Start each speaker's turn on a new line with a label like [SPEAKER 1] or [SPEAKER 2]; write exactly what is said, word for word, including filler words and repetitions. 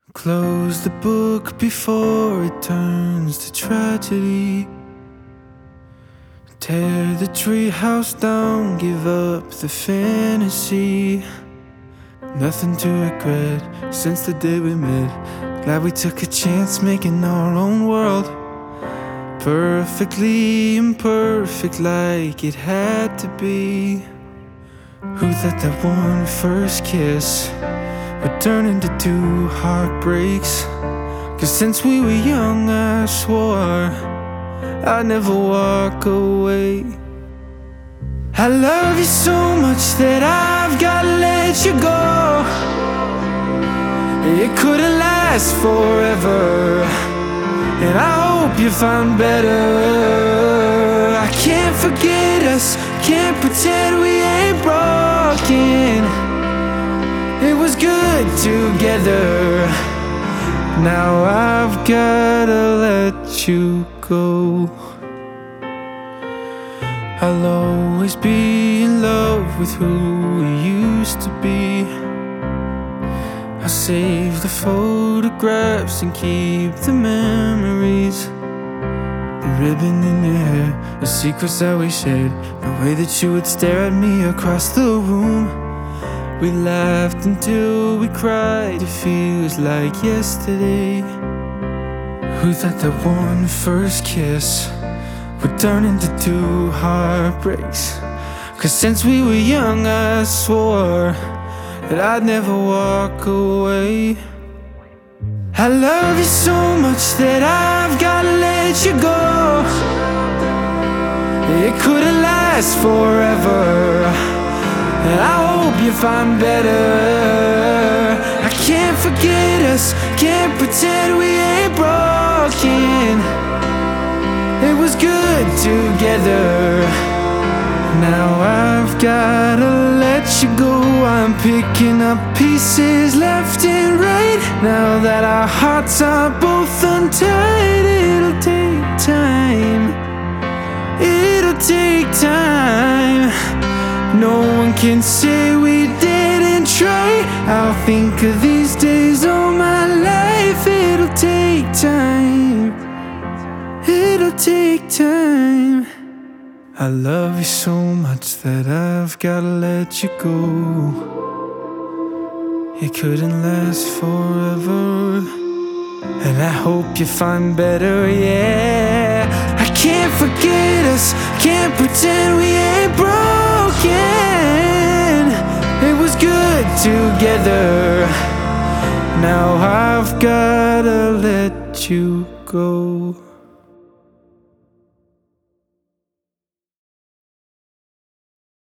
[SPEAKER 1] Close the book before it turns to tragedy. Tear the treehouse down, give up the fantasy. Nothing to regret since the day we met. Glad we took a chance making our own world. Perfectly imperfect like it had to be. Who thought that one first kiss would turn into two heartbreaks? Cause since we were young I swore I'd never walk away. I love you so much that I've gotta let you go. It couldn't last forever, and I hope you find better. I can't forget us, can't pretend we ain't broken. It was good together, now I've gotta let you go. I'll always be in love with who we used to be. I'll save the photographs and keep the memories. The ribbon in your hair, the secrets that we shared, the way that you would stare at me across the room. We laughed until we cried, it feels like yesterday. Who thought that one first kiss would turn into two heartbreaks? Cause since we were young I swore that I'd never walk away. I love you so much that I've gotta let you go. It couldn't last forever, and I hope you find better. I can't forget us, can't pretend we ain't broken. It was good together, now I've gotta let you go. I'm picking up pieces left and right, now that our hearts are both untied. It'll take time, it'll take time. No one can say we didn't try. I'll think of these days all my life. It'll take time, it'll take time. I love you so much that I've gotta let you go. It couldn't last forever, and I hope you find better, yeah. I can't forget us, can't pretend we ain't broken. It was good together, now I've gotta let you go.